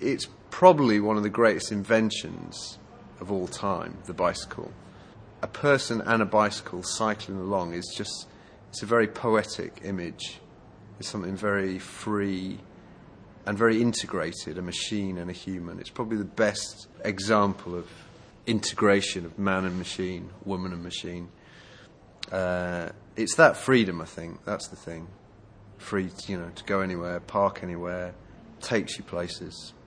It's probably one of the greatest inventions of all time, the bicycle. A person and a bicycle cycling along is just, it's a very poetic image. It's something very free and very integrated, a machine and a human. It's probably the best example of integration of man and machine, woman and machine. It's that freedom, I think, that's the thing. Free, to go anywhere, park anywhere, takes you places.